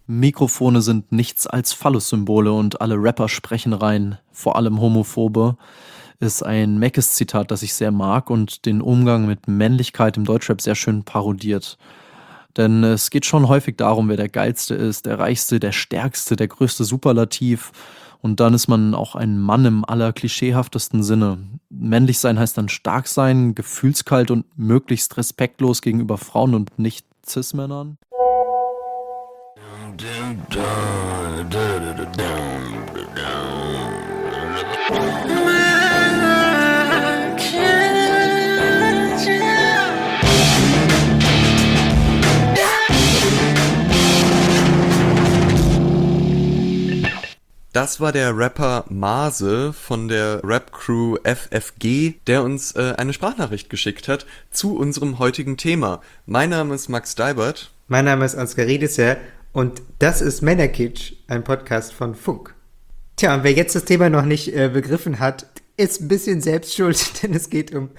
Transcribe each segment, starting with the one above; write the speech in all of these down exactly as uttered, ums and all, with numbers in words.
Mikrofone sind nichts als Phallus-Symbole und alle Rapper sprechen rein, vor allem Homophobe, ist ein Meckes-Zitat, das ich sehr mag und den Umgang mit Männlichkeit im Deutschrap sehr schön parodiert. Denn es geht schon häufig darum, wer der Geilste ist, der Reichste, der Stärkste, der größte Superlativ. Und dann ist man auch ein Mann im allerklischeehaftesten Sinne. Männlich sein heißt dann stark sein, gefühlskalt und möglichst respektlos gegenüber Frauen und nicht Cis-Männern. Das war der Rapper Mase von der Rap-Crew F F G, der uns äh, eine Sprachnachricht geschickt hat zu unserem heutigen Thema. Mein Name ist Max Deibert. Mein Name ist Ansgar Riedesser und das ist Männerkitsch, ein Podcast von Funk. Tja, und wer jetzt das Thema noch nicht äh, begriffen hat, ist ein bisschen selbst schuld, denn es geht um,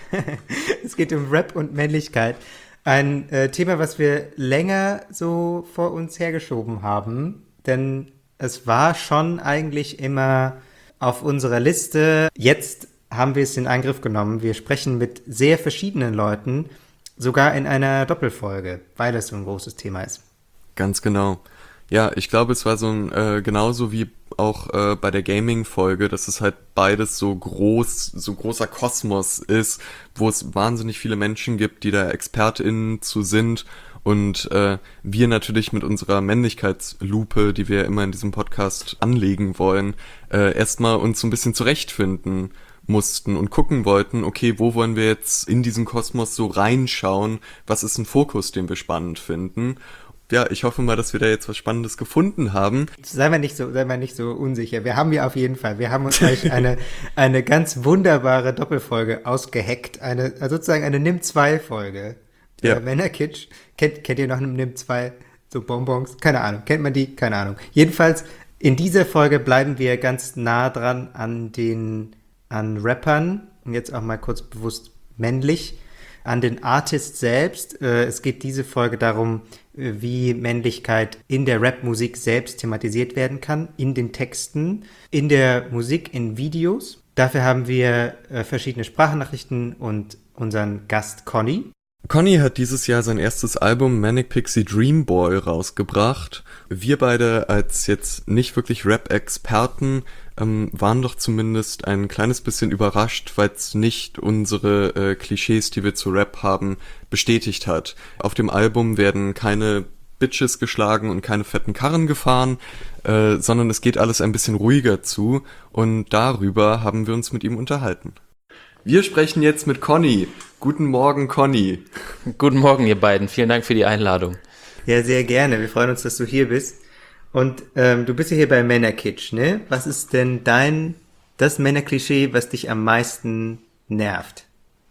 es geht um Rap und Männlichkeit. Ein äh, Thema, was wir länger so vor uns hergeschoben haben, denn es war schon eigentlich immer auf unserer Liste. Jetzt haben wir es in Angriff genommen. Wir sprechen mit sehr verschiedenen Leuten, sogar in einer Doppelfolge, weil es so ein großes Thema ist. Ganz genau. Ja, ich glaube, es war so ein, äh, genauso wie auch äh, bei der Gaming-Folge, dass es halt beides so groß, so großer Kosmos ist, wo es wahnsinnig viele Menschen gibt, die da ExpertInnen zu sind. Und äh, wir natürlich mit unserer Männlichkeitslupe, die wir immer in diesem Podcast anlegen wollen, äh, erstmal uns so ein bisschen zurechtfinden mussten und gucken wollten, okay, wo wollen wir jetzt in diesen Kosmos so reinschauen? Was ist ein Fokus, den wir spannend finden? Ja, ich hoffe mal, dass wir da jetzt was Spannendes gefunden haben. Sei mal nicht so, sei mal nicht so unsicher. Wir haben ja auf jeden Fall, wir haben uns gleich eine, eine ganz wunderbare Doppelfolge ausgeheckt. Eine, also sozusagen eine Nimm zwei Folge. Ja. Äh, Männerkitsch. Kennt, kennt ihr noch einen Nimm zwei so Bonbons? Keine Ahnung. Kennt man die? Keine Ahnung. Jedenfalls, in dieser Folge bleiben wir ganz nah dran an den, an Rappern. Und jetzt auch mal kurz bewusst männlich. An den Artist selbst. Äh, es geht diese Folge darum, wie Männlichkeit in der Rapmusik selbst thematisiert werden kann. In den Texten, in der Musik, in Videos. Dafür haben wir äh, verschiedene Sprachnachrichten und unseren Gast Conny. Conny hat dieses Jahr sein erstes Album Manic Pixie Dream Boy rausgebracht. Wir beide als jetzt nicht wirklich Rap-Experten ähm, waren doch zumindest ein kleines bisschen überrascht, weil es nicht unsere äh, Klischees, die wir zu Rap haben, bestätigt hat. Auf dem Album werden keine Bitches geschlagen und keine fetten Karren gefahren, äh, sondern es geht alles ein bisschen ruhiger zu und darüber haben wir uns mit ihm unterhalten. Wir sprechen jetzt mit Conny. Guten Morgen, Conny. Guten Morgen, ihr beiden. Vielen Dank für die Einladung. Ja, sehr gerne. Wir freuen uns, dass du hier bist. Und ähm, du bist ja hier bei Männerkitsch, ne? Was ist denn dein, das Männerklischee, was dich am meisten nervt?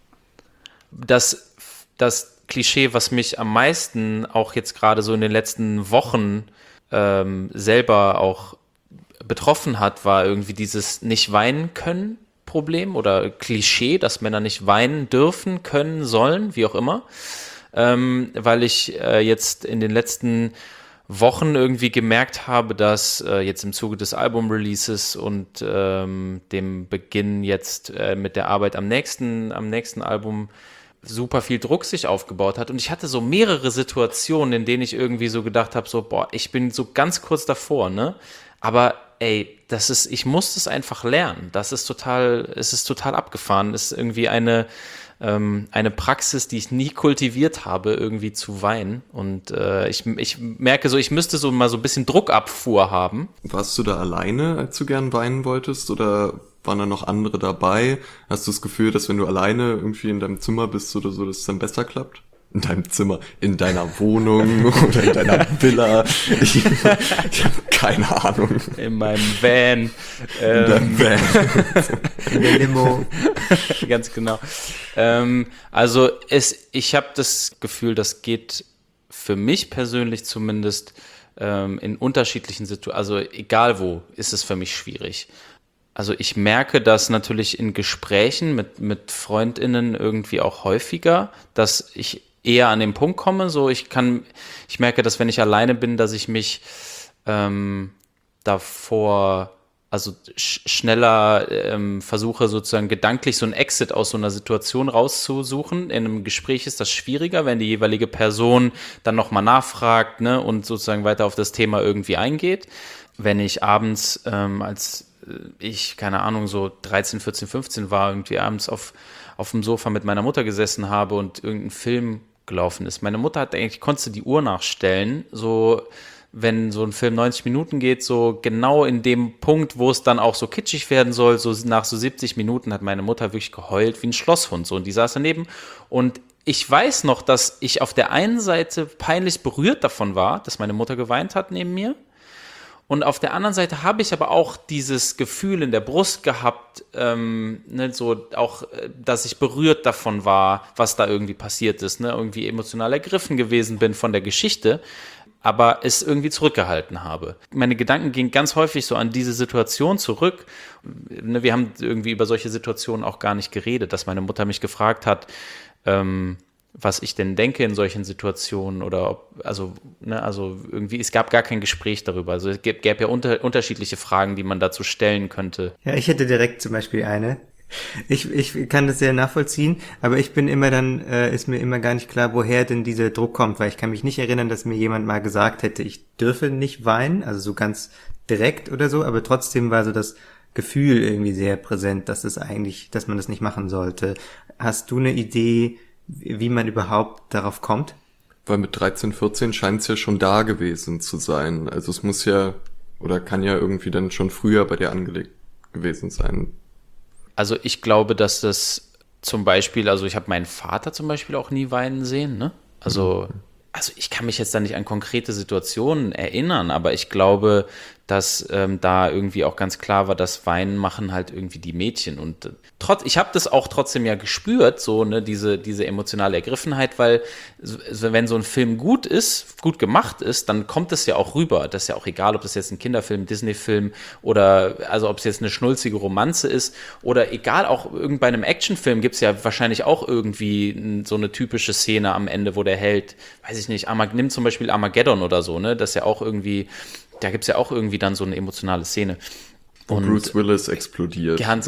Das, das Klischee, was mich am meisten auch jetzt gerade so in den letzten Wochen ähm, selber auch betroffen hat, war irgendwie dieses nicht weinen können. Problem oder Klischee, dass Männer nicht weinen dürfen, können, sollen, wie auch immer, ähm, weil ich äh, jetzt in den letzten Wochen irgendwie gemerkt habe, dass äh, jetzt im Zuge des Album-Releases und ähm, dem Beginn jetzt äh, mit der Arbeit am nächsten, am nächsten Album super viel Druck sich aufgebaut hat und ich hatte so mehrere Situationen, in denen ich irgendwie so gedacht habe, so boah, ich bin so ganz kurz davor, ne, aber ey, das ist, ich muss das einfach lernen. Das ist total, es ist total abgefahren. Es ist irgendwie eine, ähm, eine Praxis, die ich nie kultiviert habe, irgendwie zu weinen. Und äh, ich, ich merke so, ich müsste so mal so ein bisschen Druckabfuhr haben. Warst du da alleine, als du gern weinen wolltest? Oder waren da noch andere dabei? Hast du das Gefühl, dass wenn du alleine irgendwie in deinem Zimmer bist oder so, dass es dann besser klappt? In deinem Zimmer, in deiner Wohnung oder in deiner Villa. Ich, ich habe keine Ahnung. In meinem Van. In ähm, deinem Van. In der Limo. Ganz genau. Ähm, also es, ich habe das Gefühl, das geht für mich persönlich zumindest ähm, in unterschiedlichen Situationen, also egal wo, ist es für mich schwierig. Also ich merke das natürlich in Gesprächen mit, mit FreundInnen irgendwie auch häufiger, dass ich eher an den Punkt komme, so ich kann, ich merke, dass wenn ich alleine bin, dass ich mich ähm, davor, also sch- schneller ähm, versuche sozusagen gedanklich so einen Exit aus so einer Situation rauszusuchen. In einem Gespräch ist das schwieriger, wenn die jeweilige Person dann nochmal nachfragt, ne, und sozusagen weiter auf das Thema irgendwie eingeht. Wenn ich abends, ähm, als ich, keine Ahnung, so dreizehn, vierzehn, fünfzehn war, irgendwie abends auf, auf dem Sofa mit meiner Mutter gesessen habe und irgendein Film gelaufen ist. Meine Mutter hat eigentlich, konntest du die Uhr nachstellen, so wenn so ein Film neunzig Minuten geht, so genau in dem Punkt, wo es dann auch so kitschig werden soll, so nach so siebzig Minuten hat meine Mutter wirklich geheult wie ein Schlosshund, so, und die saß daneben und ich weiß noch, dass ich auf der einen Seite peinlich berührt davon war, dass meine Mutter geweint hat neben mir. Und auf der anderen Seite habe ich aber auch dieses Gefühl in der Brust gehabt, ähm, ne, so auch, dass ich berührt davon war, was da irgendwie passiert ist, ne, irgendwie emotional ergriffen gewesen bin von der Geschichte, aber es irgendwie zurückgehalten habe. Meine Gedanken gingen ganz häufig so an diese Situation zurück. Ne, wir haben irgendwie über solche Situationen auch gar nicht geredet, dass meine Mutter mich gefragt hat, ähm, was ich denn denke in solchen Situationen oder ob, also, ne, also irgendwie, es gab gar kein Gespräch darüber. Also es gäb, gäbe ja unter, unterschiedliche Fragen, die man dazu stellen könnte. Ja, ich hätte direkt zum Beispiel eine. Ich, ich kann das sehr nachvollziehen, aber ich bin immer dann, äh, ist mir immer gar nicht klar, woher denn dieser Druck kommt, weil ich kann mich nicht erinnern, dass mir jemand mal gesagt hätte, ich dürfe nicht weinen, also so ganz direkt oder so, aber trotzdem war so das Gefühl irgendwie sehr präsent, dass es eigentlich, dass man das nicht machen sollte. Hast du eine Idee, wie man überhaupt darauf kommt? Weil mit dreizehn, vierzehn scheint es ja schon da gewesen zu sein. Also es muss ja, oder kann ja irgendwie dann schon früher bei dir angelegt gewesen sein. Also ich glaube, dass das zum Beispiel, also ich habe meinen Vater zum Beispiel auch nie weinen sehen, ne? Also, also ich kann mich jetzt da nicht an konkrete Situationen erinnern, aber ich glaube, dass ähm, da irgendwie auch ganz klar war, dass Weinen machen halt irgendwie die Mädchen und äh, trotz, ich habe das auch trotzdem ja gespürt, so, ne, diese, diese emotionale Ergriffenheit, weil so, wenn so ein Film gut ist, gut gemacht ist, dann kommt es ja auch rüber. Das ist ja auch egal, ob das jetzt ein Kinderfilm, Disney-Film oder, also ob es jetzt eine schnulzige Romanze ist oder egal, auch irgend bei einem Actionfilm gibt es ja wahrscheinlich auch irgendwie so eine typische Szene am Ende, wo der Held, weiß ich nicht, Armag- nimm zum Beispiel Armageddon oder so, ne, das ist ja auch irgendwie, da gibt es ja auch irgendwie dann so eine emotionale Szene. Und Bruce Willis explodiert. Ganz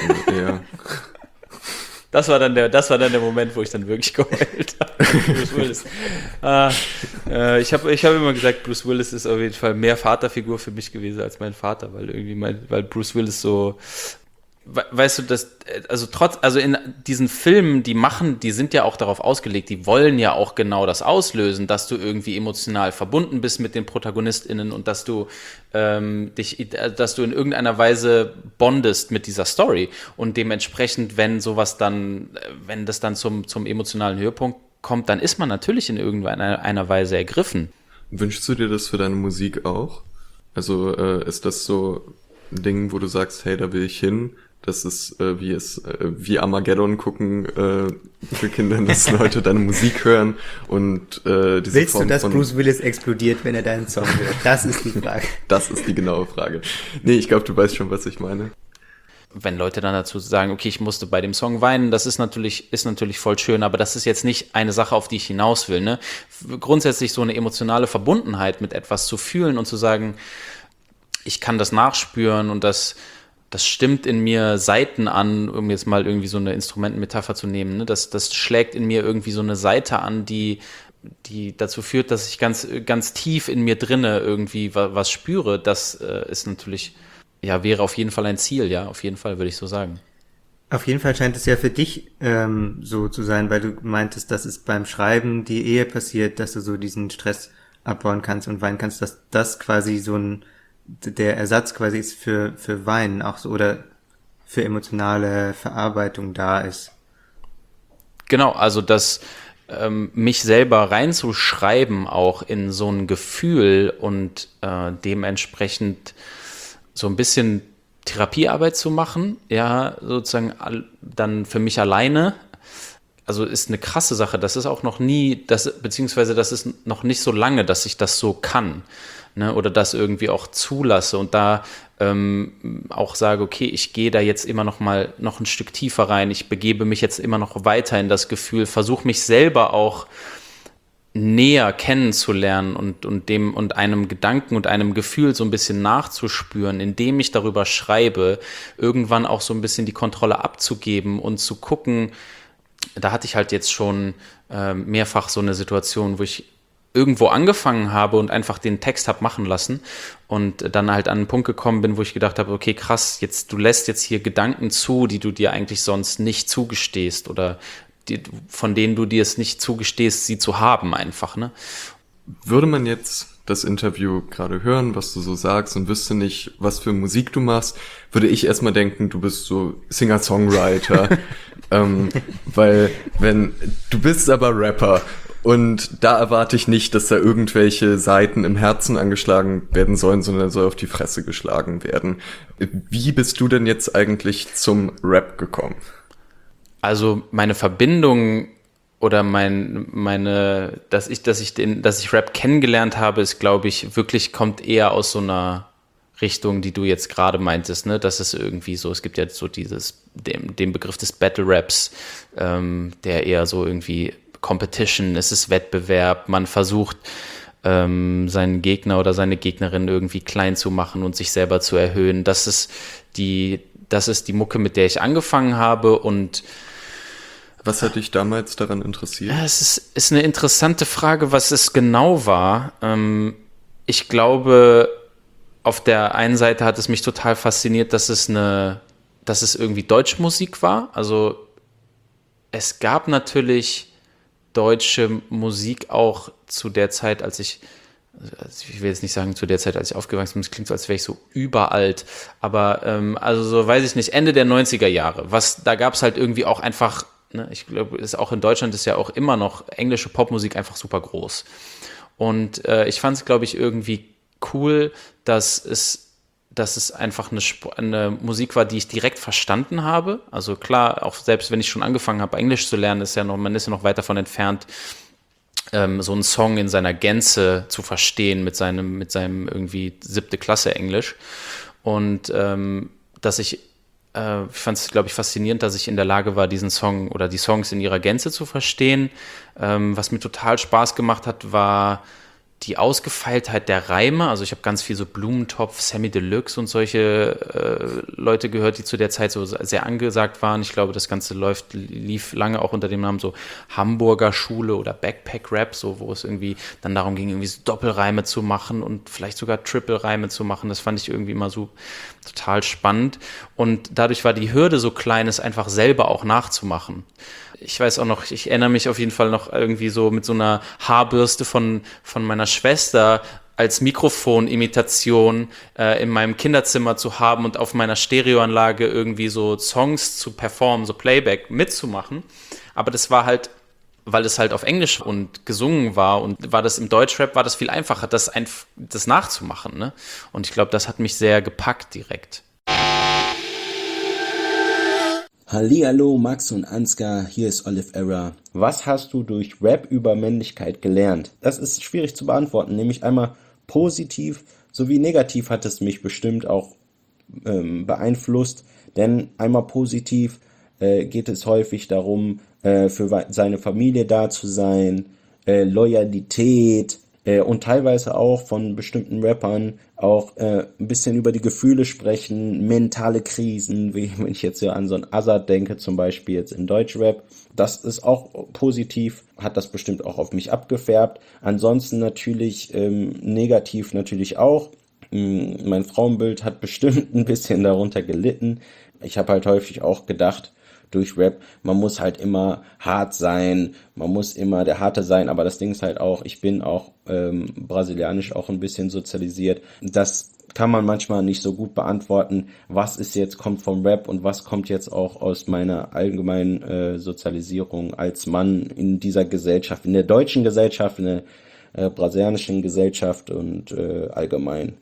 ja. Das war dann der, das war dann der Moment, wo ich dann wirklich geheult habe. Bruce Willis. Ah, äh, ich habe ich hab immer gesagt, Bruce Willis ist auf jeden Fall mehr Vaterfigur für mich gewesen als mein Vater, weil irgendwie mein, weil Bruce Willis so, weißt du, das, also trotz, also in diesen Filmen, die machen, die sind ja auch darauf ausgelegt, die wollen ja auch genau das auslösen, dass du irgendwie emotional verbunden bist mit den ProtagonistInnen und dass du ähm, dich, dass du in irgendeiner Weise bondest mit dieser Story und dementsprechend, wenn sowas dann, wenn das dann zum, zum emotionalen Höhepunkt kommt, dann ist man natürlich in irgendeiner einer Weise ergriffen. Wünschst du dir das für deine Musik auch? Also äh, ist das so ein Ding, wo du sagst, hey, da will ich hin? Das ist äh, wie es äh, wie Armageddon gucken äh, für Kinder, dass Leute deine Musik hören und äh, diese Willst Form du, dass von Bruce Willis explodiert, wenn er deinen Song hört? Das ist die Frage. Das ist die genaue Frage. Nee, ich glaube, du weißt schon, was ich meine. Wenn Leute dann dazu sagen, okay, ich musste bei dem Song weinen, das ist natürlich, ist natürlich voll schön, aber das ist jetzt nicht eine Sache, auf die ich hinaus will, ne? Grundsätzlich so eine emotionale Verbundenheit mit etwas zu fühlen und zu sagen, ich kann das nachspüren und das Das stimmt in mir Saiten an, um jetzt mal irgendwie so eine Instrumentenmetapher zu nehmen. Ne? Das, das schlägt in mir irgendwie so eine Saite an, die, die dazu führt, dass ich ganz, ganz tief in mir drinne irgendwie was, was spüre. Das äh, ist natürlich, ja, wäre auf jeden Fall ein Ziel, ja, auf jeden Fall, würde ich so sagen. Auf jeden Fall scheint es ja für dich ähm, so zu sein, weil du meintest, dass es beim Schreiben die Ehe passiert, dass du so diesen Stress abbauen kannst und weinen kannst, dass das quasi so ein der Ersatz quasi ist für, für Weinen auch so oder für emotionale Verarbeitung da ist. Genau, also das ähm, mich selber reinzuschreiben auch in so ein Gefühl und äh, dementsprechend so ein bisschen Therapiearbeit zu machen, ja, sozusagen all, dann für mich alleine, also ist eine krasse Sache, das ist auch noch nie, das, beziehungsweise das ist noch nicht so lange, dass ich das so kann. Ne, oder das irgendwie auch zulasse und da ähm, auch sage, okay, ich gehe da jetzt immer noch mal noch ein Stück tiefer rein, ich begebe mich jetzt immer noch weiter in das Gefühl, versuche mich selber auch näher kennenzulernen und, und dem und einem Gedanken und einem Gefühl so ein bisschen nachzuspüren, indem ich darüber schreibe, irgendwann auch so ein bisschen die Kontrolle abzugeben und zu gucken. Da hatte ich halt jetzt schon äh, mehrfach so eine Situation, wo ich irgendwo angefangen habe und einfach den Text habe machen lassen und dann halt an einen Punkt gekommen bin, wo ich gedacht habe, okay, krass, jetzt du lässt jetzt hier Gedanken zu, die du dir eigentlich sonst nicht zugestehst oder die, von denen du dir es nicht zugestehst, sie zu haben einfach, ne? Würde man jetzt das Interview gerade hören, was du so sagst und wüsste nicht, was für Musik du machst, würde ich erstmal denken, du bist so Singer-Songwriter. ähm, weil wenn du bist aber Rapper und da erwarte ich nicht, dass da irgendwelche Seiten im Herzen angeschlagen werden sollen, sondern soll auf die Fresse geschlagen werden. Wie bist du denn jetzt eigentlich zum Rap gekommen? Also meine Verbindung oder mein, meine, dass ich, dass ich den, dass ich Rap kennengelernt habe, ist, glaube ich, wirklich kommt eher aus so einer Richtung, die du jetzt gerade meintest, ne? Das ist irgendwie so, es gibt ja so dieses, den, den Begriff des Battle Raps, ähm, der eher so irgendwie Competition, es ist Wettbewerb, man versucht, ähm, seinen Gegner oder seine Gegnerin irgendwie klein zu machen und sich selber zu erhöhen. Das ist die, das ist die Mucke, mit der ich angefangen habe und was hat dich damals daran interessiert? Ja, es ist, ist eine interessante Frage, was es genau war. Ähm, ich glaube, auf der einen Seite hat es mich total fasziniert, dass es eine, dass es irgendwie deutsche Musik war. Also es gab natürlich deutsche Musik auch zu der Zeit, als ich, also ich will jetzt nicht sagen zu der Zeit, als ich aufgewachsen bin, es klingt so, als wäre ich so überalt, aber ähm, also so weiß ich nicht, Ende der neunziger Jahre. Was, da gab es halt irgendwie auch einfach, ne, ich glaube, ist auch in Deutschland ist ja auch immer noch englische Popmusik einfach super groß. Und äh, ich fand es, glaube ich, irgendwie cool, dass es, dass es einfach eine, Sp- eine Musik war, die ich direkt verstanden habe. Also klar, auch selbst wenn ich schon angefangen habe, Englisch zu lernen, ist ja noch, man ist ja noch weit davon entfernt, ähm, so einen Song in seiner Gänze zu verstehen mit seinem, mit seinem irgendwie siebte Klasse Englisch. Und ähm, dass ich äh, ich fand es, glaube ich, faszinierend, dass ich in der Lage war, diesen Song oder die Songs in ihrer Gänze zu verstehen. Ähm, was mir total Spaß gemacht hat, war die Ausgefeiltheit der Reime. Also ich habe ganz viel so Blumentopf, Sammy Deluxe und solche äh, Leute gehört, die zu der Zeit so sehr angesagt waren. Ich glaube, das Ganze läuft, lief lange auch unter dem Namen so Hamburger Schule oder Backpack Rap, so wo es irgendwie dann darum ging, irgendwie so Doppelreime zu machen und vielleicht sogar Triple-Reime zu machen. Das fand ich irgendwie immer so total spannend. Und dadurch war die Hürde so klein, es einfach selber auch nachzumachen. Ich weiß auch noch, ich erinnere mich auf jeden Fall noch irgendwie so mit so einer Haarbürste von, von meiner Schwester als Mikrofonimitation äh, in meinem Kinderzimmer zu haben und auf meiner Stereoanlage irgendwie so Songs zu performen, so Playback mitzumachen. Aber das war halt, weil es halt auf Englisch und gesungen war und war das im Deutschrap, war das viel einfacher, das, ein, das nachzumachen, ne? Und ich glaube, das hat mich sehr gepackt direkt. Hallihallo, Max und Ansgar, hier ist Olive Error. Was hast du durch Rap über Männlichkeit gelernt? Das ist schwierig zu beantworten, nämlich einmal positiv sowie negativ hat es mich bestimmt auch ähm, beeinflusst, denn einmal positiv äh, geht es häufig darum, äh, für seine Familie da zu sein, äh, Loyalität, äh, und teilweise auch von bestimmten Rappern auch äh, ein bisschen über die Gefühle sprechen, mentale Krisen, wie wenn ich jetzt ja an so einen Azad denke, zum Beispiel jetzt im Deutschrap. Das ist auch positiv, hat das bestimmt auch auf mich abgefärbt. Ansonsten natürlich ähm, negativ natürlich auch. Ähm, mein Frauenbild hat bestimmt ein bisschen darunter gelitten. Ich habe halt häufig auch gedacht, durch Rap, man muss halt immer hart sein, man muss immer der Harte sein, aber das Ding ist halt auch, ich bin auch ähm, brasilianisch auch ein bisschen sozialisiert. Das kann man manchmal nicht so gut beantworten, was ist jetzt, kommt vom Rap und was kommt jetzt auch aus meiner allgemeinen äh, Sozialisierung als Mann in dieser Gesellschaft, in der deutschen Gesellschaft, in der äh, brasilianischen Gesellschaft und äh, allgemein.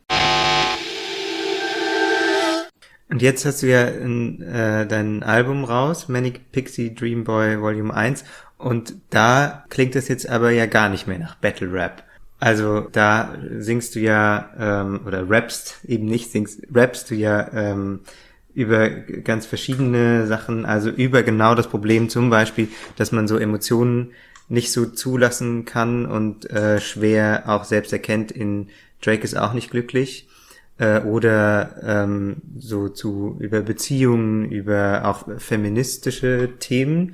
Und jetzt hast du ja in, äh, dein Album raus, Manic Pixie Dream Boy Volume eins, und da klingt das jetzt aber ja gar nicht mehr nach Battle Rap. Also da singst du ja, ähm, oder rappst eben nicht, singst, rappst du ja ähm, über ganz verschiedene Sachen, also über genau das Problem zum Beispiel, dass man so Emotionen nicht so zulassen kann und äh, schwer auch selbst erkennt in Drake ist auch nicht glücklich. Äh, oder ähm, so zu über Beziehungen, über auch feministische Themen.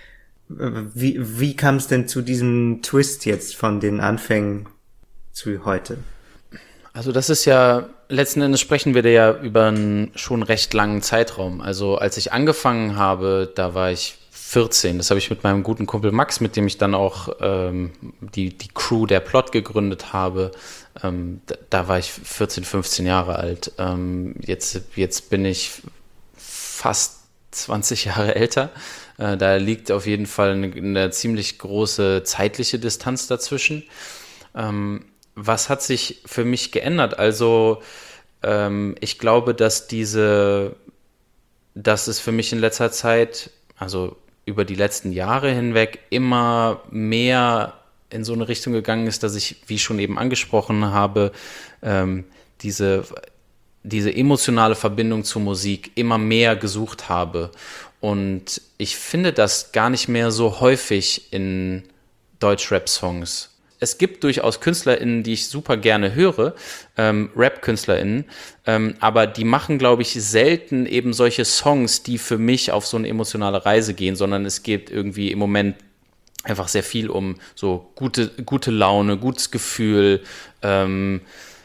Wie, wie kam es denn zu diesem Twist jetzt von den Anfängen zu heute? Also das ist ja, letzten Endes sprechen wir da ja über einen schon recht langen Zeitraum. Also als ich angefangen habe, da war ich vierzehn. Das habe ich mit meinem guten Kumpel Max, mit dem ich dann auch ähm, die, die Crew der Plot gegründet habe. Ähm, da, da war ich vierzehn, fünfzehn Jahre alt. Ähm, jetzt, jetzt bin ich fast zwanzig Jahre älter. Äh, da liegt auf jeden Fall eine, eine ziemlich große zeitliche Distanz dazwischen. Ähm, was hat sich für mich geändert? Also ähm, ich glaube, dass diese, dass es für mich in letzter Zeit, also über die letzten Jahre hinweg, immer mehr in so eine Richtung gegangen ist, dass ich, wie ich schon eben angesprochen habe, ähm, diese, diese emotionale Verbindung zur Musik immer mehr gesucht habe. Und ich finde das gar nicht mehr so häufig in Deutsch-Rap-Songs. Es gibt durchaus KünstlerInnen, die ich super gerne höre, ähm, Rap-KünstlerInnen, ähm, aber die machen, glaube ich, selten eben solche Songs, die für mich auf so eine emotionale Reise gehen, sondern es geht irgendwie im Moment einfach sehr viel um so gute, gute Laune, gutes Gefühl, ähm,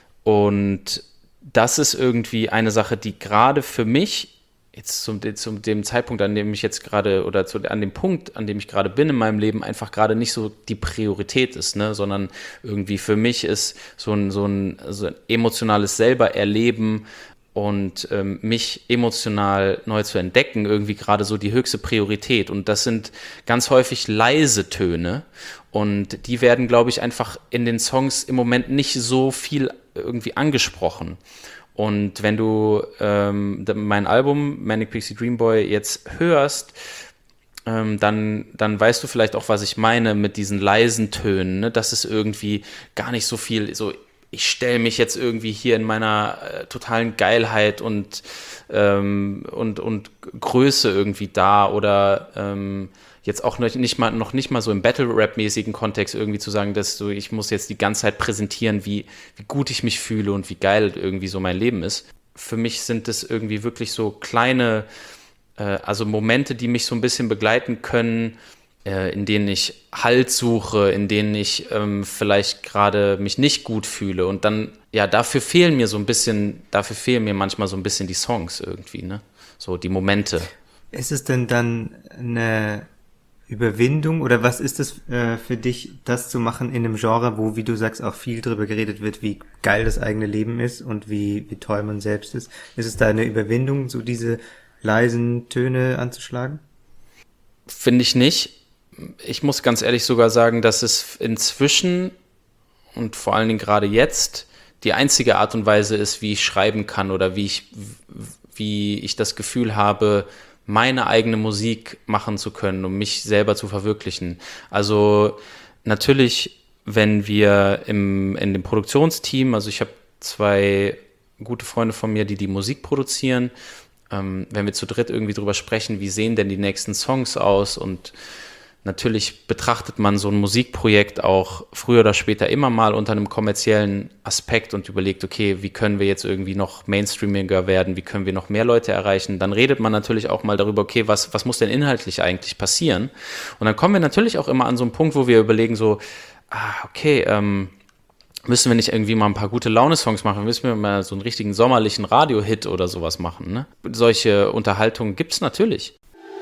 und das ist irgendwie eine Sache, die gerade für mich jetzt zum, zum dem Zeitpunkt, an dem ich jetzt gerade, oder zu, an dem Punkt, an dem ich gerade bin in meinem Leben, einfach gerade nicht so die Priorität ist, ne? Sondern irgendwie für mich ist so ein, so ein, so ein emotionales selber erleben und ähm, mich emotional neu zu entdecken, irgendwie gerade so die höchste Priorität. Und das sind ganz häufig leise Töne und die werden, glaube ich, einfach in den Songs im Moment nicht so viel irgendwie angesprochen. Und wenn du ähm, mein Album Manic Pixie Dream Boy jetzt hörst, ähm, dann, dann weißt du vielleicht auch, was ich meine mit diesen leisen Tönen, ne? Das ist irgendwie gar nicht so viel, so ich stelle mich jetzt irgendwie hier in meiner äh, totalen Geilheit und, ähm, und, und Größe irgendwie da oder ähm, jetzt auch noch nicht mal, noch nicht mal so im Battle-Rap-mäßigen Kontext irgendwie zu sagen, dass so, ich muss jetzt die ganze Zeit präsentieren, wie, wie gut ich mich fühle und wie geil irgendwie so mein Leben ist. Für mich sind das irgendwie wirklich so kleine, äh, also Momente, die mich so ein bisschen begleiten können, äh, in denen ich Halt suche, in denen ich ähm, vielleicht gerade mich nicht gut fühle. Und dann, ja, dafür fehlen mir so ein bisschen, dafür fehlen mir manchmal so ein bisschen die Songs irgendwie, ne? So die Momente. Ist es denn dann eine Überwindung oder was ist es äh, für dich, das zu machen in einem Genre, wo, wie du sagst, auch viel drüber geredet wird, wie geil das eigene Leben ist und wie, wie toll man selbst ist? Ist es da eine Überwindung, so diese leisen Töne anzuschlagen? Finde ich nicht. Ich muss ganz ehrlich sogar sagen, dass es inzwischen und vor allen Dingen gerade jetzt die einzige Art und Weise ist, wie ich schreiben kann oder wie ich, wie ich das Gefühl habe, meine eigene Musik machen zu können, um mich selber zu verwirklichen. Also natürlich, wenn wir im, in dem Produktionsteam, also ich habe zwei gute Freunde von mir, die die Musik produzieren, ähm, wenn wir zu dritt irgendwie drüber sprechen, wie sehen denn die nächsten Songs aus, und natürlich betrachtet man so ein Musikprojekt auch früher oder später immer mal unter einem kommerziellen Aspekt und überlegt, okay, wie können wir jetzt irgendwie noch mainstreamiger werden, wie können wir noch mehr Leute erreichen. Dann redet man natürlich auch mal darüber, okay, was, was muss denn inhaltlich eigentlich passieren? Und dann kommen wir natürlich auch immer an so einen Punkt, wo wir überlegen so, ah, okay, ähm, müssen wir nicht irgendwie mal ein paar gute Laune-Songs machen? Müssen wir mal so einen richtigen sommerlichen Radio-Hit oder sowas machen, ne? Solche Unterhaltungen gibt's natürlich.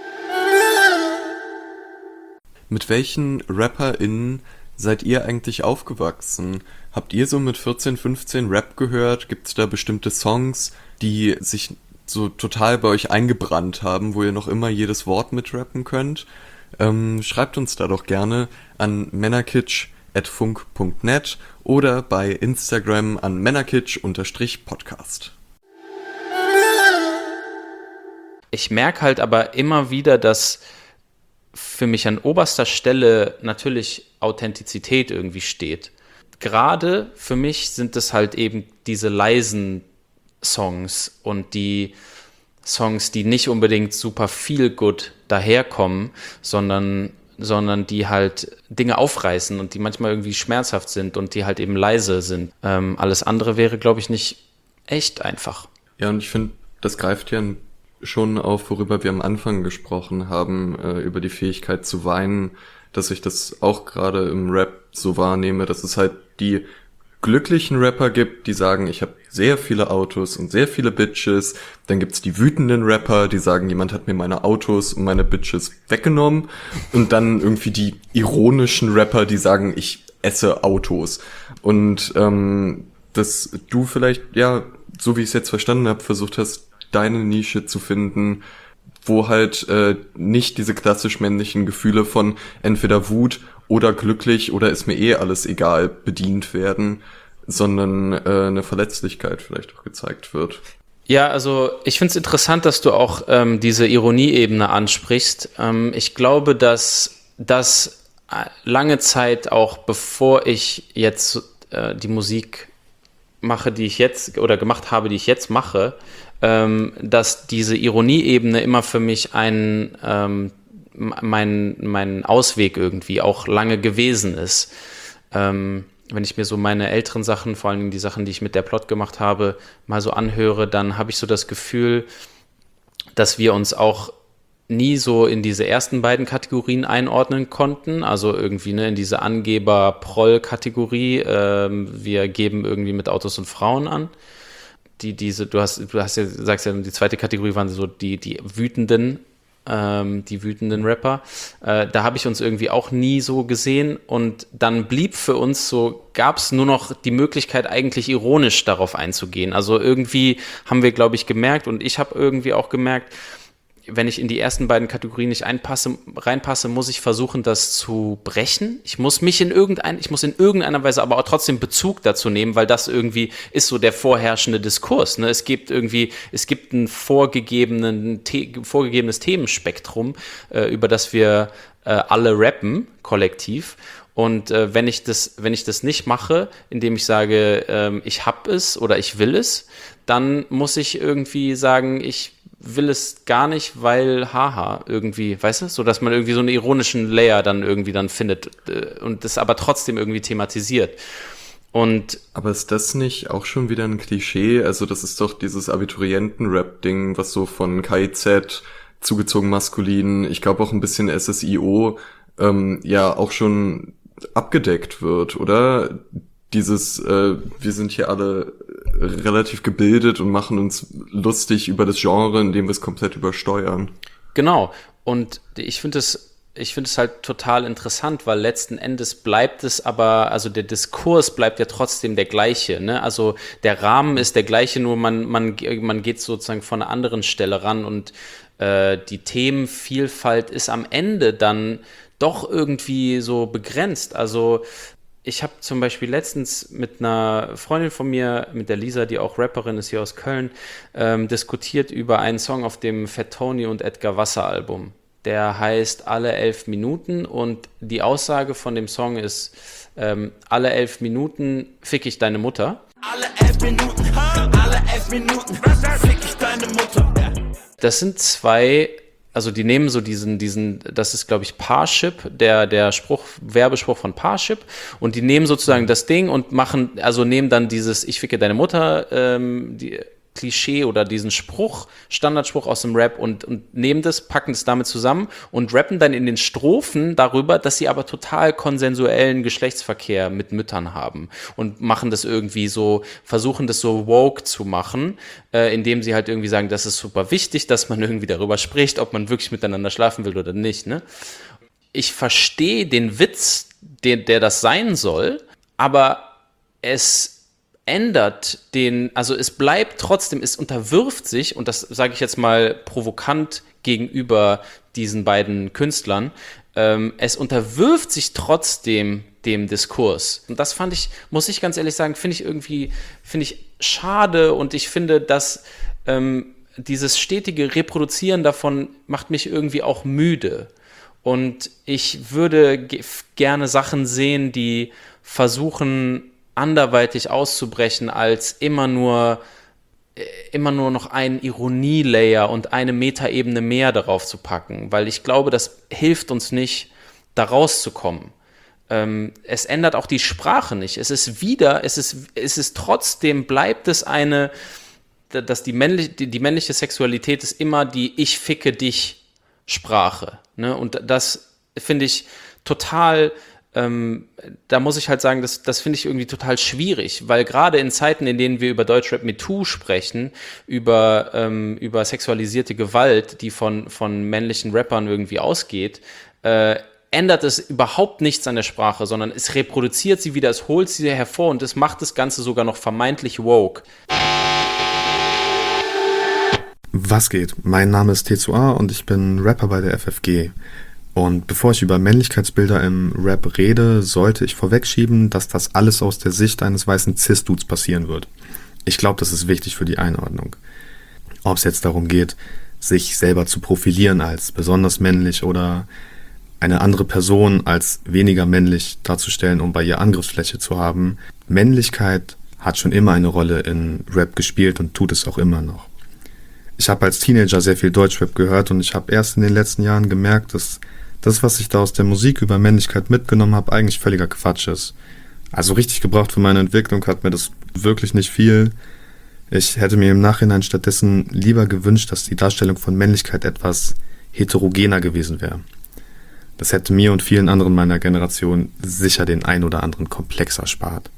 Mit welchen RapperInnen seid ihr eigentlich aufgewachsen? Habt ihr so mit vierzehn, fünfzehn Rap gehört? Gibt's da bestimmte Songs, die sich so total bei euch eingebrannt haben, wo ihr noch immer jedes Wort mitrappen könnt? Ähm, schreibt uns da doch gerne an männerkitsch at funk punkt net oder bei Instagram an männerkitsch-podcast. Ich merke halt aber immer wieder, dass für mich an oberster Stelle natürlich Authentizität irgendwie steht. Gerade für mich sind es halt eben diese leisen Songs und die Songs, die nicht unbedingt super feel good daherkommen, sondern sondern die halt Dinge aufreißen und die manchmal irgendwie schmerzhaft sind und die halt eben leise sind. Ähm, alles andere wäre, glaube ich, nicht echt einfach. Ja, und ich finde, das greift ja schon auf, worüber wir am Anfang gesprochen haben, äh, über die Fähigkeit zu weinen, dass ich das auch gerade im Rap so wahrnehme, dass es halt die glücklichen Rapper gibt, die sagen, ich habe sehr viele Autos und sehr viele Bitches. Dann gibt's die wütenden Rapper, die sagen, jemand hat mir meine Autos und meine Bitches weggenommen. Und dann irgendwie die ironischen Rapper, die sagen, ich esse Autos. Und ähm, dass du vielleicht, ja, so wie ich es jetzt verstanden habe, versucht hast, deine Nische zu finden, wo halt äh, nicht diese klassisch männlichen Gefühle von entweder Wut oder glücklich oder ist mir eh alles egal bedient werden, sondern äh, eine Verletzlichkeit vielleicht auch gezeigt wird. Ja, also ich finde es interessant, dass du auch ähm, diese Ironieebene ansprichst. Ähm, ich glaube, dass das lange Zeit, auch bevor ich jetzt äh, die Musik mache, die ich jetzt oder gemacht habe, die ich jetzt mache, ähm, dass diese Ironieebene immer für mich ein ähm, mein, mein Ausweg irgendwie auch lange gewesen ist. Ähm, wenn ich mir so meine älteren Sachen, vor allem die Sachen, die ich mit der Plot gemacht habe, mal so anhöre, dann habe ich so das Gefühl, dass wir uns auch nie so in diese ersten beiden Kategorien einordnen konnten, also irgendwie ne, in diese Angeber-Proll-Kategorie. Ähm, wir geben irgendwie mit Autos und Frauen an. Die, diese, du hast, du hast ja, sagst ja, die zweite Kategorie waren so die, die wütenden, ähm, die wütenden Rapper. Äh, da habe ich uns irgendwie auch nie so gesehen und dann blieb für uns so, gab es nur noch die Möglichkeit, eigentlich ironisch darauf einzugehen. Also irgendwie haben wir, glaube ich, gemerkt und ich habe irgendwie auch gemerkt, wenn ich in die ersten beiden Kategorien nicht einpasse, reinpasse, muss ich versuchen, das zu brechen. Ich muss mich in irgendein, ich muss in irgendeiner Weise aber auch trotzdem Bezug dazu nehmen, weil das irgendwie ist so der vorherrschende Diskurs. Ne? Es gibt irgendwie, es gibt ein vorgegebenen, The- vorgegebenes Themenspektrum, äh, über das wir äh, alle rappen, kollektiv. Und äh, wenn ich das, wenn ich das nicht mache, indem ich sage, ähm, ich hab es oder ich will es, dann muss ich irgendwie sagen, ich will es gar nicht, weil haha, irgendwie, weißt du, so dass man irgendwie so einen ironischen Layer dann irgendwie dann findet äh, und das aber trotzdem irgendwie thematisiert. Und aber ist das nicht auch schon wieder ein Klischee? Also das ist doch dieses Abiturienten-Rap-Ding, was so von K I Z, zugezogen maskulin, ich glaube auch ein bisschen S S I O, ähm, ja auch schon abgedeckt wird, oder? Dieses, äh, wir sind hier alle relativ gebildet und machen uns lustig über das Genre, indem wir es komplett übersteuern. Genau. Und ich finde es, ich finde es halt total interessant, weil letzten Endes bleibt es aber, also der Diskurs bleibt ja trotzdem der gleiche, ne? Also der Rahmen ist der gleiche, nur man, man, man geht sozusagen von einer anderen Stelle ran und äh, die Themenvielfalt ist am Ende dann doch irgendwie so begrenzt. Also ich habe zum Beispiel letztens mit einer Freundin von mir, mit der Lisa, die auch Rapperin ist hier aus Köln, ähm, diskutiert über einen Song auf dem Fat Tony und Edgar Wasser Album. Der heißt Alle elf Minuten und die Aussage von dem Song ist, ähm, alle elf Minuten fick ich deine Mutter. Alle elf Minuten, alle elf Minuten fick ich deine Mutter. Das sind zwei... Also die nehmen so diesen, diesen, das ist glaube ich Parship, der, der Spruch, Werbespruch von Parship und die nehmen sozusagen das Ding und machen, also nehmen dann dieses Ich ficke deine Mutter, ähm, die Klischee oder diesen Spruch, Standardspruch aus dem Rap und, und nehmen das, packen es damit zusammen und rappen dann in den Strophen darüber, dass sie aber total konsensuellen Geschlechtsverkehr mit Müttern haben und machen das irgendwie so, versuchen das so woke zu machen, äh, indem sie halt irgendwie sagen, das ist super wichtig, dass man irgendwie darüber spricht, ob man wirklich miteinander schlafen will oder nicht, ne? Ich verstehe den Witz, der, der das sein soll, aber es ändert den, also es bleibt trotzdem, es unterwirft sich, und das sage ich jetzt mal provokant gegenüber diesen beiden Künstlern, ähm, es unterwirft sich trotzdem dem Diskurs. Und das fand ich, muss ich ganz ehrlich sagen, finde ich irgendwie, finde ich schade und ich finde, dass ähm, dieses stetige Reproduzieren davon macht mich irgendwie auch müde. Und ich würde ge- gerne Sachen sehen, die versuchen, anderweitig auszubrechen, als immer nur, immer nur noch einen Ironie-Layer und eine Metaebene mehr darauf zu packen. Weil ich glaube, das hilft uns nicht, da rauszukommen. Ähm, es ändert auch die Sprache nicht. Es ist wieder, es ist, es ist trotzdem, bleibt es eine, dass die männliche, die, die männliche Sexualität ist immer die Ich ficke dich Sprache. Ne? Und das finde ich total, ähm, da muss ich halt sagen, das, das finde ich irgendwie total schwierig, weil gerade in Zeiten, in denen wir über Deutschrap MeToo sprechen, über, ähm, über sexualisierte Gewalt, die von, von männlichen Rappern irgendwie ausgeht, äh, ändert es überhaupt nichts an der Sprache, sondern es reproduziert sie wieder, es holt sie hervor und es macht das Ganze sogar noch vermeintlich woke. Was geht? Mein Name ist T zwei A und ich bin Rapper bei der F F G. Und bevor ich über Männlichkeitsbilder im Rap rede, sollte ich vorwegschieben, dass das alles aus der Sicht eines weißen Cis-Dudes passieren wird. Ich glaube, das ist wichtig für die Einordnung. Ob es jetzt darum geht, sich selber zu profilieren als besonders männlich oder eine andere Person als weniger männlich darzustellen, um bei ihr Angriffsfläche zu haben. Männlichkeit hat schon immer eine Rolle in Rap gespielt und tut es auch immer noch. Ich habe als Teenager sehr viel Deutschrap gehört und ich habe erst in den letzten Jahren gemerkt, dass das, was ich da aus der Musik über Männlichkeit mitgenommen habe, eigentlich völliger Quatsch ist. Also richtig gebraucht für meine Entwicklung hat mir das wirklich nicht viel. Ich hätte mir im Nachhinein stattdessen lieber gewünscht, dass die Darstellung von Männlichkeit etwas heterogener gewesen wäre. Das hätte mir und vielen anderen meiner Generation sicher den ein oder anderen Komplex erspart.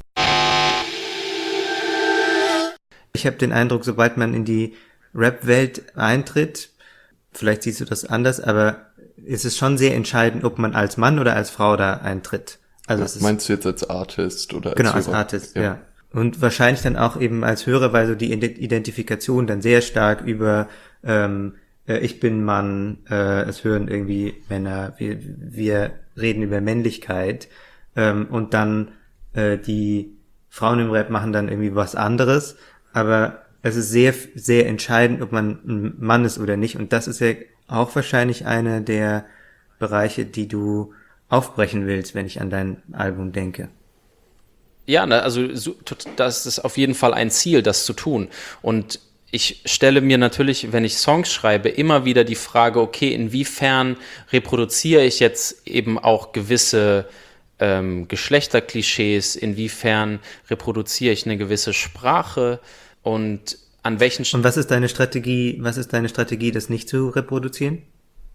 Ich habe den Eindruck, sobald man in die Rap-Welt eintritt, vielleicht siehst du das anders, aber es ist schon sehr entscheidend, ob man als Mann oder als Frau da eintritt. Also es ist, meinst du jetzt als Artist oder als genau, als Hörer? Artist, Ja. ja. Und wahrscheinlich dann auch eben als Hörer, weil so die Identifikation dann sehr stark über ähm, äh, ich bin Mann, äh, es hören irgendwie Männer, wir, wir reden über Männlichkeit ähm, und dann äh, die Frauen im Rap machen dann irgendwie was anderes, aber es ist sehr, sehr entscheidend, ob man ein Mann ist oder nicht. Und das ist ja auch wahrscheinlich einer der Bereiche, die du aufbrechen willst, wenn ich an dein Album denke. Ja, also so, das ist auf jeden Fall ein Ziel, das zu tun. Und ich stelle mir natürlich, wenn ich Songs schreibe, immer wieder die Frage, okay, inwiefern reproduziere ich jetzt eben auch gewisse ähm, Geschlechterklischees, inwiefern reproduziere ich eine gewisse Sprache, und an welchen St- Und was ist deine Strategie, was ist deine Strategie, das nicht zu reproduzieren?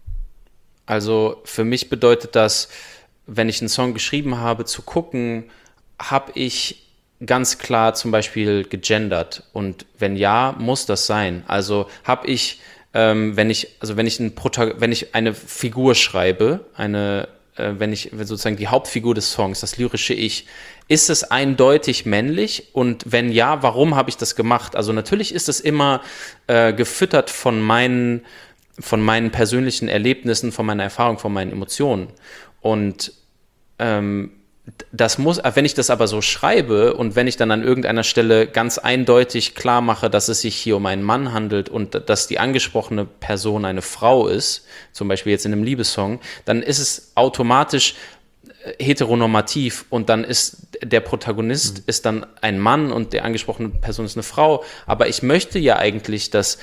Also für mich bedeutet das, wenn ich einen Song geschrieben habe, zu gucken, habe ich ganz klar zum Beispiel gegendert und wenn ja, muss das sein. Also habe ich, ähm, wenn ich, also wenn ich ein Protag- wenn ich eine Figur schreibe, eine wenn ich sozusagen die Hauptfigur des Songs, das lyrische Ich, ist es eindeutig männlich? Und wenn ja, warum habe ich das gemacht? Also natürlich ist es immer äh, gefüttert von meinen, von meinen persönlichen Erlebnissen, von meiner Erfahrung, von meinen Emotionen. Und ähm, das muss, wenn ich das aber so schreibe und wenn ich dann an irgendeiner Stelle ganz eindeutig klar mache, dass es sich hier um einen Mann handelt und dass die angesprochene Person eine Frau ist, zum Beispiel jetzt in einem Liebessong, dann ist es automatisch heteronormativ und dann ist der Protagonist mhm. ist dann ein Mann und die angesprochene Person ist eine Frau. Aber ich möchte ja eigentlich, dass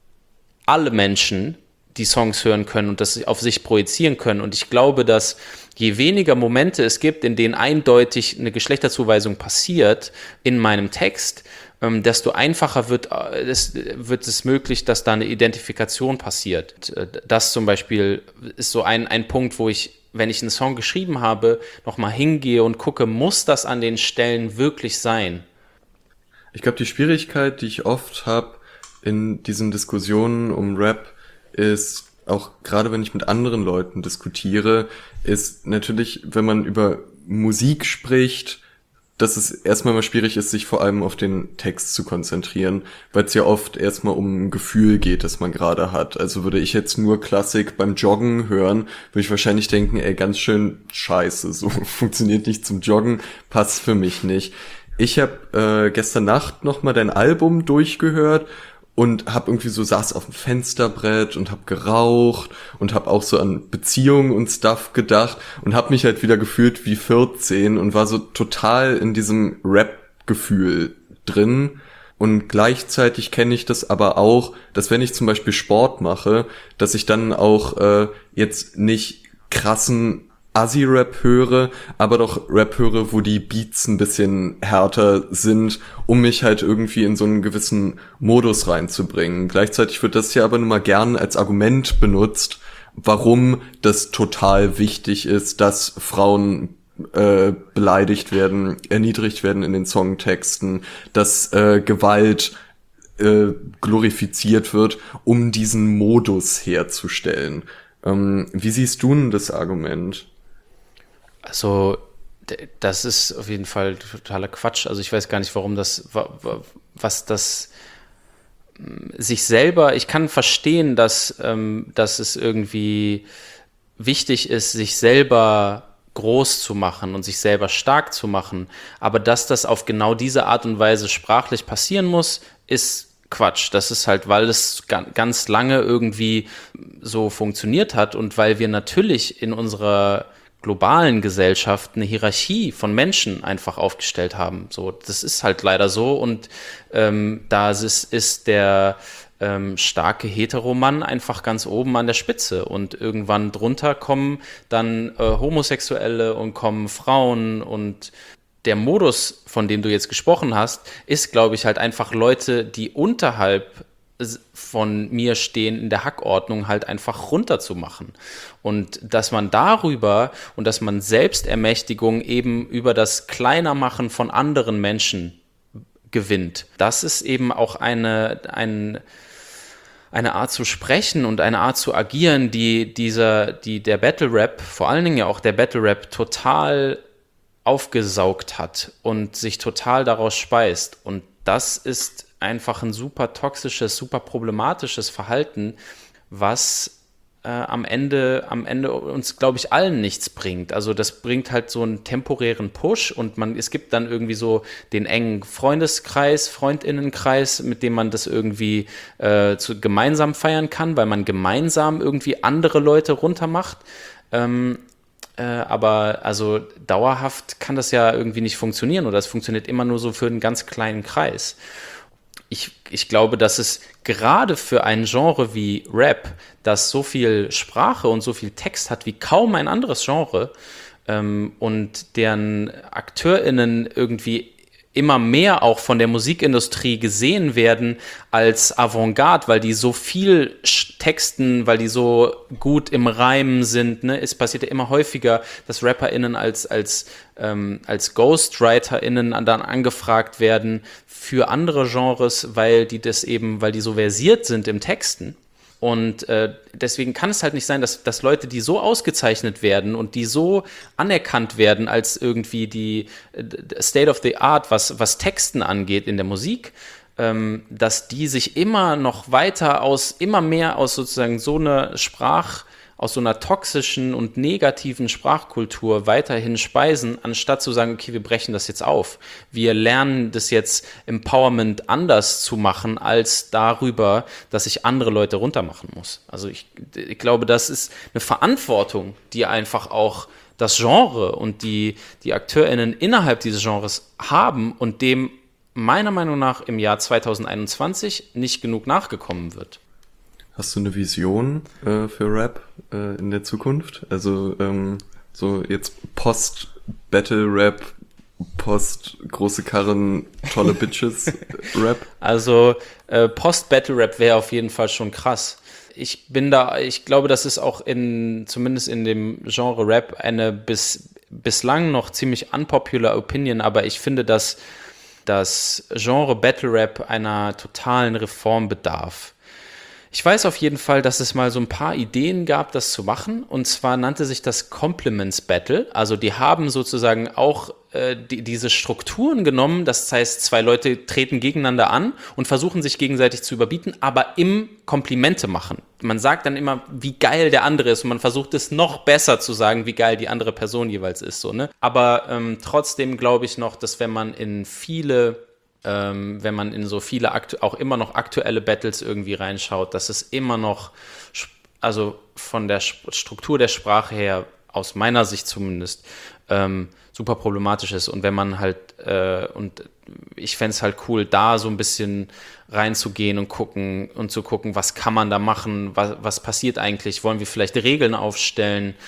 alle Menschen die Songs hören können und das auf sich projizieren können. Und ich glaube, dass je weniger Momente es gibt, in denen eindeutig eine Geschlechterzuweisung passiert in meinem Text, ähm, desto einfacher wird es, wird es möglich, dass da eine Identifikation passiert. Das zum Beispiel ist so ein, ein Punkt, wo ich, wenn ich einen Song geschrieben habe, nochmal hingehe und gucke, muss das an den Stellen wirklich sein? Ich glaube, die Schwierigkeit, die ich oft habe in diesen Diskussionen um Rap, ist, auch gerade wenn ich mit anderen Leuten diskutiere, ist natürlich, wenn man über Musik spricht, dass es erstmal mal schwierig ist, sich vor allem auf den Text zu konzentrieren, weil es ja oft erstmal um ein Gefühl geht, das man gerade hat. Also würde ich jetzt nur Klassik beim Joggen hören, würde ich wahrscheinlich denken, ey, ganz schön scheiße, so funktioniert nicht zum Joggen, passt für mich nicht. Ich habe äh, gestern Nacht nochmal dein Album durchgehört und hab irgendwie so, saß auf dem Fensterbrett und hab geraucht und hab auch so an Beziehungen und Stuff gedacht und hab mich halt wieder gefühlt wie vierzehn und war so total in diesem Rap-Gefühl drin. Und gleichzeitig kenne ich das aber auch, dass wenn ich zum Beispiel Sport mache, dass ich dann auch äh, jetzt nicht krassen Assi-Rap höre, aber doch Rap höre, wo die Beats ein bisschen härter sind, um mich halt irgendwie in so einen gewissen Modus reinzubringen. Gleichzeitig wird das ja aber nun mal gern als Argument benutzt, warum das total wichtig ist, dass Frauen äh, beleidigt werden, erniedrigt werden in den Songtexten, dass äh, Gewalt äh, glorifiziert wird, um diesen Modus herzustellen. Ähm, wie siehst du denn das Argument? Also, d- das ist auf jeden Fall totaler Quatsch. Also ich weiß gar nicht, warum das, wa- wa- was das mm, sich selber, ich kann verstehen, dass, ähm, dass es irgendwie wichtig ist, sich selber groß zu machen und sich selber stark zu machen. Aber dass das auf genau diese Art und Weise sprachlich passieren muss, ist Quatsch. Das ist halt, weil es ga- ganz lange irgendwie so funktioniert hat und weil wir natürlich in unserer globalen Gesellschaft eine Hierarchie von Menschen einfach aufgestellt haben. So, das ist halt leider so und ähm, da ist, ist der ähm, starke Heteromann einfach ganz oben an der Spitze und irgendwann drunter kommen dann äh, Homosexuelle und kommen Frauen und der Modus, von dem du jetzt gesprochen hast, ist, glaube ich, halt einfach Leute, die unterhalb s- von mir stehen, in der Hackordnung halt einfach runterzumachen. Und dass man darüber und dass man Selbstermächtigung eben über das Kleinermachen von anderen Menschen gewinnt, das ist eben auch eine, ein, eine Art zu sprechen und eine Art zu agieren, die dieser, die der Battle Rap, vor allen Dingen ja auch der Battle Rap, total aufgesaugt hat und sich total daraus speist. Und das ist einfach ein super toxisches, super problematisches Verhalten, was äh, am Ende, am Ende uns, glaube ich, allen nichts bringt. Also das bringt halt so einen temporären Push und man, es gibt dann irgendwie so den engen Freundeskreis, Freundinnenkreis, mit dem man das irgendwie äh, zu, gemeinsam feiern kann, weil man gemeinsam irgendwie andere Leute runtermacht. Ähm, Äh, aber also dauerhaft kann das ja irgendwie nicht funktionieren oder es funktioniert immer nur so für einen ganz kleinen Kreis. Ich, ich glaube, dass es gerade für ein Genre wie Rap, das so viel Sprache und so viel Text hat wie kaum ein anderes Genre ähm, und deren AkteurInnen irgendwie immer mehr auch von der Musikindustrie gesehen werden als Avantgarde, weil die so viel sch- texten, weil die so gut im Reimen sind. Ne? Es passiert ja immer häufiger, dass RapperInnen als, als, ähm, als GhostwriterInnen an- dann angefragt werden für andere Genres, weil die das eben, weil die so versiert sind im Texten. Und äh, deswegen kann es halt nicht sein, dass, dass Leute, die so ausgezeichnet werden und die so anerkannt werden als irgendwie die äh, State of the Art, was, was Texten angeht in der Musik, ähm, dass die sich immer noch weiter aus, immer mehr aus sozusagen so einer Sprach, aus so einer toxischen und negativen Sprachkultur weiterhin speisen, anstatt zu sagen, okay, wir brechen das jetzt auf. Wir lernen das jetzt Empowerment anders zu machen, als darüber, dass ich andere Leute runtermachen muss. Also ich, ich glaube, das ist eine Verantwortung, die einfach auch das Genre und die, die AkteurInnen innerhalb dieses Genres haben und dem meiner Meinung nach im Jahr zwanzig einundzwanzig nicht genug nachgekommen wird. Hast du eine Vision äh, für Rap äh, in der Zukunft? Also ähm, so jetzt Post-Battle-Rap, Post-große Karren, tolle Bitches-Rap? Also äh, Post-Battle-Rap wäre auf jeden Fall schon krass. Ich bin da, ich glaube, das ist auch in, zumindest in dem Genre Rap, eine bis, bislang noch ziemlich unpopular Opinion, aber ich finde, dass das Genre Battle Rap einer totalen Reform bedarf. Ich weiß auf jeden Fall, dass es mal so ein paar Ideen gab, das zu machen. Und zwar nannte sich das Compliments Battle. Also die haben sozusagen auch äh, die, diese Strukturen genommen. Das heißt, zwei Leute treten gegeneinander an und versuchen sich gegenseitig zu überbieten, aber im Komplimente machen. Man sagt dann immer, wie geil der andere ist und man versucht es noch besser zu sagen, wie geil die andere Person jeweils ist. So, ne? Aber ähm, trotzdem glaube ich noch, dass wenn man in viele Ähm, wenn man in so viele aktu- auch immer noch aktuelle Battles irgendwie reinschaut, dass es immer noch, also von der Struktur der Sprache her, aus meiner Sicht zumindest, ähm, super problematisch ist. Und wenn man halt, äh, und ich fände es halt cool, da so ein bisschen reinzugehen und gucken und zu gucken, was kann man da machen, was, was passiert eigentlich, wollen wir vielleicht Regeln aufstellen,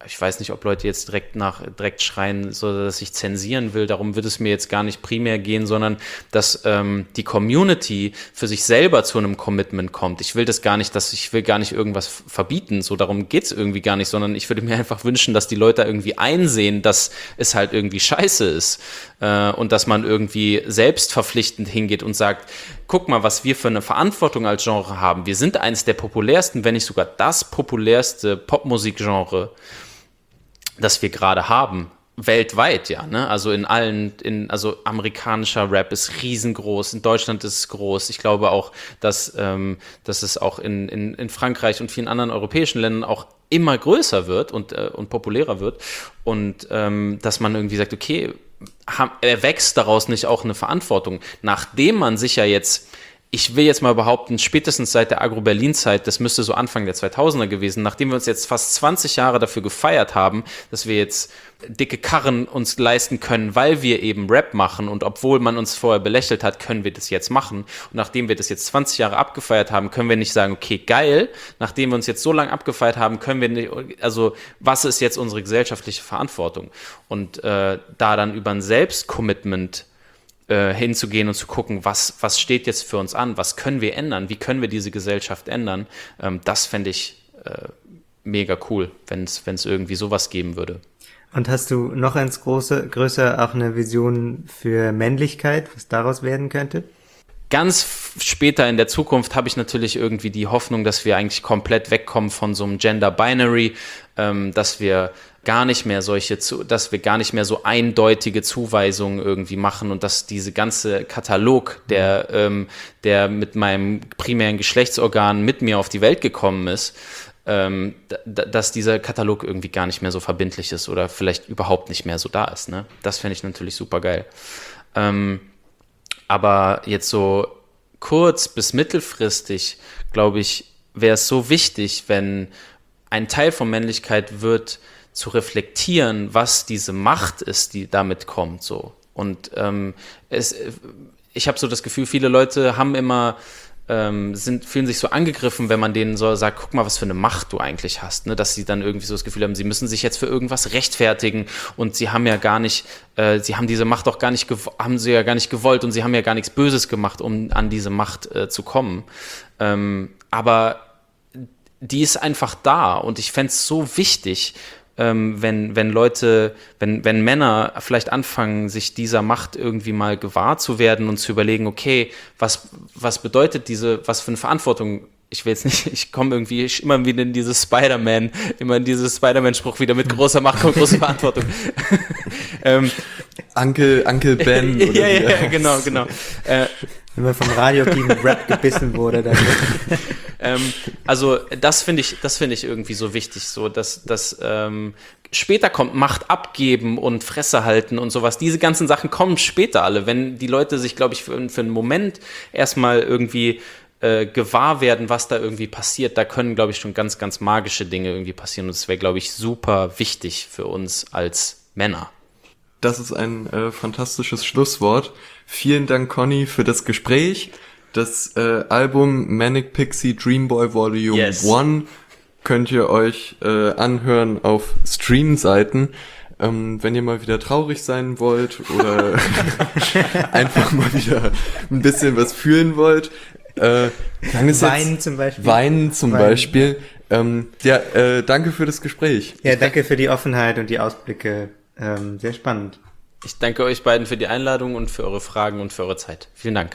ich weiß nicht, ob Leute jetzt direkt nach direkt schreien, so dass ich zensieren will. Darum wird es mir jetzt gar nicht primär gehen, sondern dass ähm, die Community für sich selber zu einem Commitment kommt. Ich will das gar nicht, dass ich will gar nicht irgendwas verbieten. So darum geht's irgendwie gar nicht, sondern ich würde mir einfach wünschen, dass die Leute irgendwie einsehen, dass es halt irgendwie scheiße ist äh, und dass man irgendwie selbstverpflichtend hingeht und sagt, guck mal, was wir für eine Verantwortung als Genre haben. Wir sind eines der populärsten, wenn nicht sogar das populärste Popmusikgenre, das wir gerade haben, weltweit, ja, ne? Also in allen, in, also amerikanischer Rap ist riesengroß, in Deutschland ist es groß. Ich glaube auch, dass, ähm, dass es auch in, in, in Frankreich und vielen anderen europäischen Ländern auch immer größer wird und, äh, und populärer wird. Und ähm, dass man irgendwie sagt, okay, erwächst daraus nicht auch eine Verantwortung, nachdem man sich ja jetzt, ich will jetzt mal behaupten, spätestens seit der Agro-Berlin-Zeit, das müsste so Anfang der zweitausender gewesen, nachdem wir uns jetzt fast zwanzig Jahre dafür gefeiert haben, dass wir jetzt dicke Karren uns leisten können, weil wir eben Rap machen und obwohl man uns vorher belächelt hat, können wir das jetzt machen. Und nachdem wir das jetzt zwanzig Jahre abgefeiert haben, können wir nicht sagen, okay, geil, nachdem wir uns jetzt so lange abgefeiert haben, können wir nicht, also was ist jetzt unsere gesellschaftliche Verantwortung? Und äh, da dann über ein Selbstcommitment hinzugehen und zu gucken, was, was steht jetzt für uns an, was können wir ändern, wie können wir diese Gesellschaft ändern, ähm, das fände ich äh, mega cool, wenn es irgendwie sowas geben würde. Und hast du noch eins große, größer auch eine Vision für Männlichkeit, was daraus werden könnte? Ganz später in der Zukunft habe ich natürlich irgendwie die Hoffnung, dass wir eigentlich komplett wegkommen von so einem Gender Binary, ähm, dass wir gar nicht mehr solche, dass wir gar nicht mehr so eindeutige Zuweisungen irgendwie machen und dass diese ganze Katalog, der, ähm, der mit meinem primären Geschlechtsorgan mit mir auf die Welt gekommen ist, ähm, d- dass dieser Katalog irgendwie gar nicht mehr so verbindlich ist oder vielleicht überhaupt nicht mehr so da ist. Ne? Das fände ich natürlich super geil. Ähm, aber jetzt so kurz- bis mittelfristig, glaube ich, wäre es so wichtig, wenn ein Teil von Männlichkeit wird, zu reflektieren, was diese Macht ist, die damit kommt, so. Und ähm, es, ich habe so das Gefühl, viele Leute haben immer, ähm, sind, fühlen sich so angegriffen, wenn man denen so sagt, guck mal, was für eine Macht du eigentlich hast, ne? Dass sie dann irgendwie so das Gefühl haben, sie müssen sich jetzt für irgendwas rechtfertigen und sie haben ja gar nicht, äh, sie haben diese Macht auch gar nicht, gew- haben sie ja gar nicht gewollt und sie haben ja gar nichts Böses gemacht, um an diese Macht äh, zu kommen. Ähm, aber die ist einfach da und ich fände es so wichtig, Ähm, wenn, wenn Leute, wenn, wenn Männer vielleicht anfangen, sich dieser Macht irgendwie mal gewahr zu werden und zu überlegen, okay, was, was bedeutet diese, was für eine Verantwortung, ich will jetzt nicht, ich komme irgendwie immer wieder in dieses Spider-Man, immer in dieses Spider-Man-Spruch wieder mit großer Macht kommt große Verantwortung. ähm, Uncle, Uncle Ben. Oder ja, ja, ja, genau, genau. Äh, Wenn man vom radioaktiven Rap gebissen wurde, dann... ähm, also das finde ich, das finde ich irgendwie so wichtig, so dass, dass ähm, später kommt Macht abgeben und Fresse halten und sowas. Diese ganzen Sachen kommen später alle, wenn die Leute sich, glaube ich, für, für einen Moment erstmal irgendwie äh, gewahr werden, was da irgendwie passiert. Da können, glaube ich, schon ganz, ganz magische Dinge irgendwie passieren und das wäre, glaube ich, super wichtig für uns als Männer. Das ist ein äh, fantastisches Schlusswort. Vielen Dank, Conny, für das Gespräch. Das äh, Album Manic Pixie Dream Boy Volume Yes. eins könnt ihr euch äh, anhören auf Stream-Seiten. Ähm, wenn ihr mal wieder traurig sein wollt oder einfach mal wieder ein bisschen was fühlen wollt. Äh, Weinen zum Beispiel. Weinen zum Weinen. Beispiel. Ähm, ja, äh, danke für das Gespräch. Ja, danke für die Offenheit und die Ausblicke. Ähm, sehr spannend. Ich danke euch beiden für die Einladung und für eure Fragen und für eure Zeit. Vielen Dank.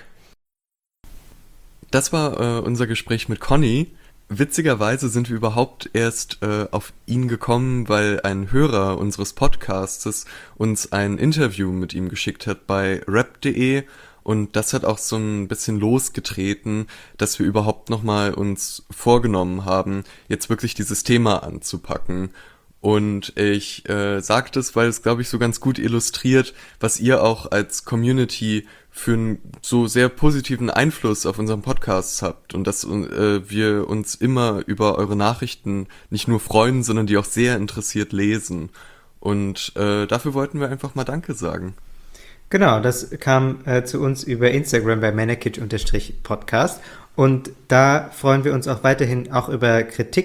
Das war äh, unser Gespräch mit Conny. Witzigerweise sind wir überhaupt erst äh, auf ihn gekommen, weil ein Hörer unseres Podcastes uns ein Interview mit ihm geschickt hat bei rap punkt de und das hat auch so ein bisschen losgetreten, dass wir überhaupt nochmal uns vorgenommen haben, jetzt wirklich dieses Thema anzupacken. Und ich äh, sage das, weil es, glaube ich, so ganz gut illustriert, was ihr auch als Community für einen so sehr positiven Einfluss auf unseren Podcast habt und dass äh, wir uns immer über eure Nachrichten nicht nur freuen, sondern die auch sehr interessiert lesen. Und äh, dafür wollten wir einfach mal Danke sagen. Genau, das kam äh, zu uns über Instagram bei manakitsch Podcast und da freuen wir uns auch weiterhin auch über Kritik,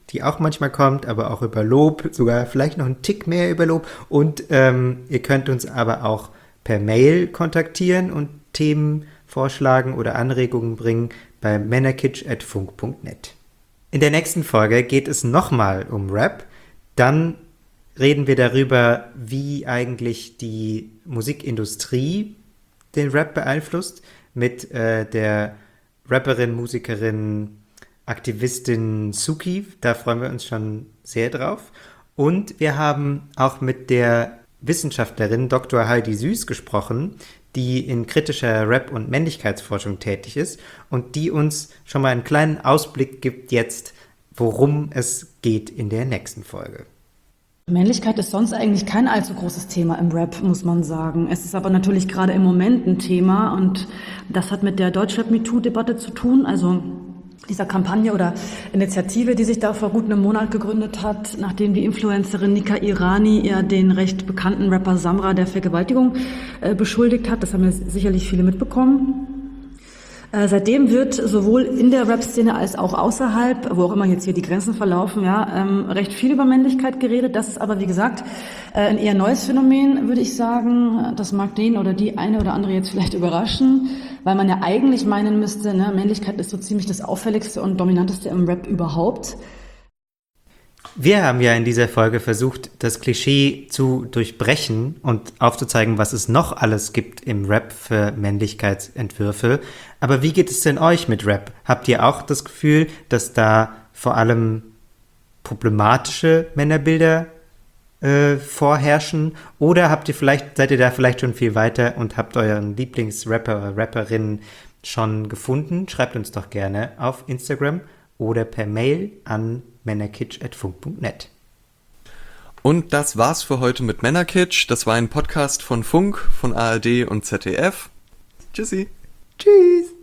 die auch manchmal kommt, aber auch über Lob, sogar vielleicht noch einen Tick mehr über Lob. Und ähm, ihr könnt uns aber auch per Mail kontaktieren und Themen vorschlagen oder Anregungen bringen bei männerkitsch at funk punkt net. In der nächsten Folge geht es nochmal um Rap. Dann reden wir darüber, wie eigentlich die Musikindustrie den Rap beeinflusst, mit äh, der Rapperin, Musikerin, Aktivistin Suki. Da freuen wir uns schon sehr drauf. Und wir haben auch mit der Wissenschaftlerin Doktor Heidi Süß gesprochen, die in kritischer Rap- und Männlichkeitsforschung tätig ist und die uns schon mal einen kleinen Ausblick gibt jetzt, worum es geht in der nächsten Folge. Männlichkeit ist sonst eigentlich kein allzu großes Thema im Rap, muss man sagen. Es ist aber natürlich gerade im Moment ein Thema und das hat mit der Deutschrap-MeToo-Debatte zu tun, also dieser Kampagne oder Initiative, die sich da vor gut einem Monat gegründet hat, nachdem die Influencerin Nika Irani ja den recht bekannten Rapper Samra der Vergewaltigung äh, beschuldigt hat. Das haben ja sicherlich viele mitbekommen. Äh, seitdem wird sowohl in der Rap-Szene als auch außerhalb, wo auch immer jetzt hier die Grenzen verlaufen, ja, ähm, recht viel über Männlichkeit geredet. Das ist aber, wie gesagt, äh, ein eher neues Phänomen, würde ich sagen. Das mag den oder die eine oder andere jetzt vielleicht überraschen, weil man ja eigentlich meinen müsste, ne, Männlichkeit ist so ziemlich das Auffälligste und Dominanteste im Rap überhaupt. Wir haben ja in dieser Folge versucht, das Klischee zu durchbrechen und aufzuzeigen, was es noch alles gibt im Rap für Männlichkeitsentwürfe. Aber wie geht es denn euch mit Rap? Habt ihr auch das Gefühl, dass da vor allem problematische Männerbilder äh, vorherrschen? Oder habt ihr vielleicht, seid ihr da vielleicht schon viel weiter und habt euren Lieblingsrapper oder Rapperin schon gefunden? Schreibt uns doch gerne auf Instagram oder per Mail an männerkitsch at funk punkt net. Und das war's für heute mit Männerkitsch. Das war ein Podcast von Funk, von A R D und Z D F. Tschüssi. Tschüss.